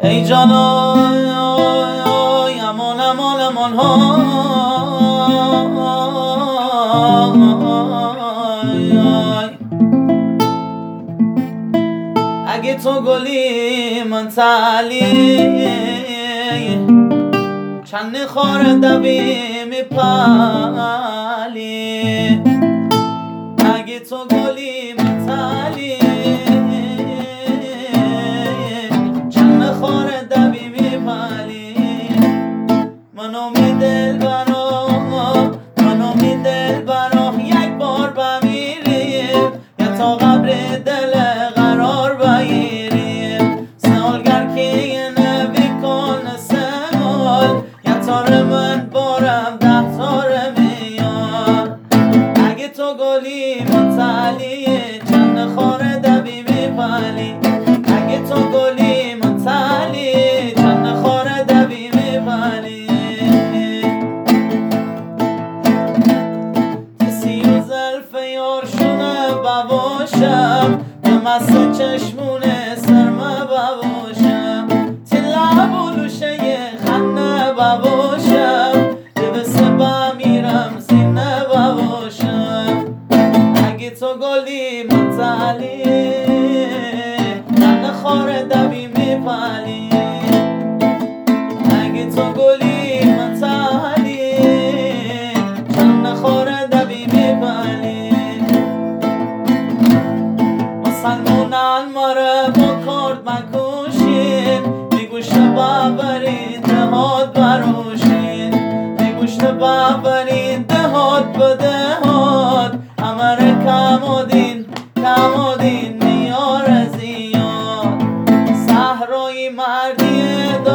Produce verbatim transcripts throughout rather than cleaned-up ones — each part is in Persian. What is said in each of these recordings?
ای جانای امان امان امان های. اگه تو گلی من تعلی چند خور دوی میپالی. اگه تو گلی من تعلی چند خور دوی میپالی. منو می دل برا منو می دل برا یک بار بمیریم یا تا قبر دل قرار بگیریم. سالگر که نبی کنه سمال یا تار من بارم ده تاره میاد. اگه تو گلی من تعلی چند خور دوی میپالی. اگه تو گلی من تعلی چند خور دوی میپالی. کسی و زلف یارشونه بباشم به مست چشمونه سرمه بباشم. تلا بلوشه خنه بباشم لبسه بمیرم سینه بباشم. اگه تو گلی من تعلی چند خور دوی میپالی. اگه تو گلی من تعلی چند خور دوی میپالی. مسلمونان مره با کرد مکوشین میگوشت بابرین دهات بروشین. میگوشت بابرین دهات به دهات همه کمودین کمودین میار زیاد. صحرای مردی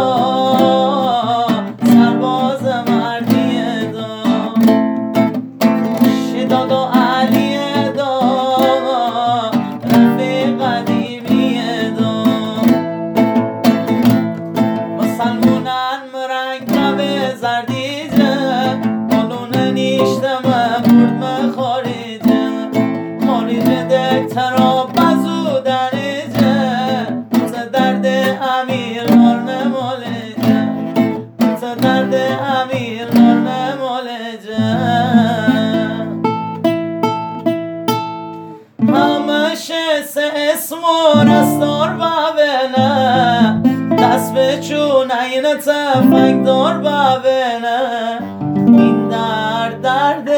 دار سرباز مردی دار شداد و علی دار رفیق قدیمی دار. مسلمونان مرنگ به زردیجه قانون نیشتمه برد خارجه. خارجه دکترا بزو دریجه تا درد امیر نار نمالجه. تا درد امیر نار نمالجه. همشه سه اسم و رستار ببینه دست به چون این تفنگ دار ببینه. این درد درد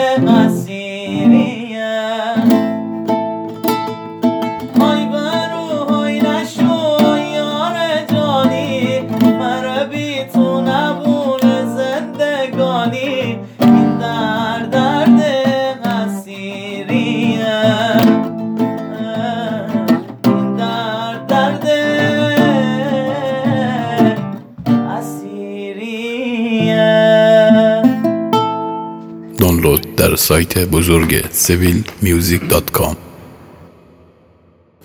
اسیریه. های برو های نشو یار جانی مرا بی تو نبونه زندگانی. این درد درد اسیریه. این درد درد اسیریه. دانلود در سایت بزرگ سویل میوزیک دات کام.